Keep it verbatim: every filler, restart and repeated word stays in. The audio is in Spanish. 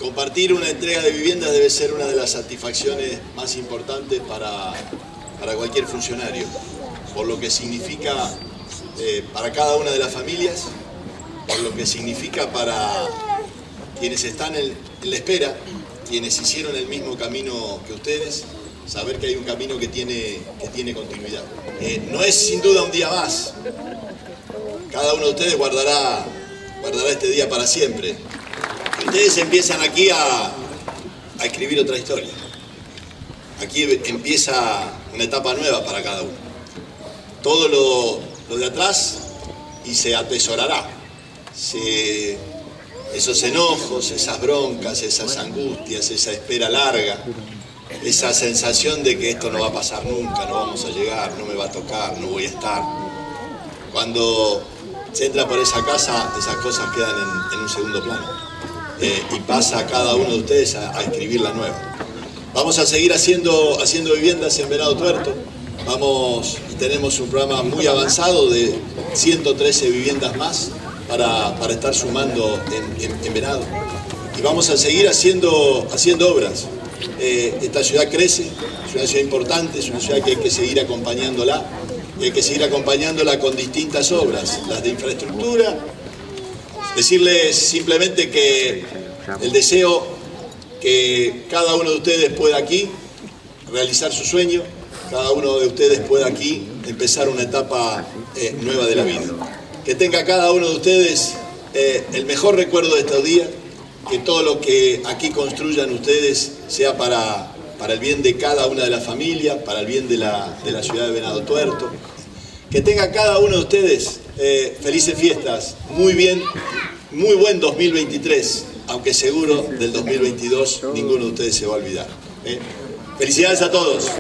Compartir una entrega de viviendas debe ser una de las satisfacciones más importantes para, para cualquier funcionario, por lo que significa eh, para cada una de las familias, por lo que significa para quienes están en, en la espera, quienes hicieron el mismo camino que ustedes, saber que hay un camino que tiene, que tiene continuidad. Eh, no es sin duda un día más. Cada uno de ustedes guardará, guardará este día para siempre. Ustedes empiezan aquí a, a escribir otra historia. Aquí empieza una etapa nueva para cada uno. Todo lo, lo de atrás y se atesorará. Se, esos enojos, esas broncas, esas angustias, esa espera larga, esa sensación de que esto no va a pasar nunca, no vamos a llegar, no me va a tocar, no voy a estar. Cuando se entra por esa casa, esas cosas quedan en, en un segundo plano. Eh, y pasa a cada uno de ustedes a, a escribir la nueva. Vamos a seguir haciendo, haciendo viviendas en Venado Tuerto. Vamos, tenemos un programa muy avanzado de ciento trece viviendas más para, para estar sumando en, en, en Venado. Y vamos a seguir haciendo, haciendo obras. Eh, esta ciudad crece, es una ciudad importante, es una ciudad que hay que seguir acompañándola. Y hay que seguir acompañándola con distintas obras, las de infraestructura. Decirles simplemente que el deseo que cada uno de ustedes pueda aquí realizar su sueño, cada uno de ustedes pueda aquí empezar una etapa eh, nueva de la vida. Que tenga cada uno de ustedes eh, el mejor recuerdo de estos días, que todo lo que aquí construyan ustedes sea para, para el bien de cada una de las familias, para el bien de la, de la ciudad de Venado Tuerto. Que tenga cada uno de ustedes eh, felices fiestas, muy bien, muy buen dos mil veintitrés, aunque seguro del dos mil veintidós ninguno de ustedes se va a olvidar. ¿eh? Felicidades a todos.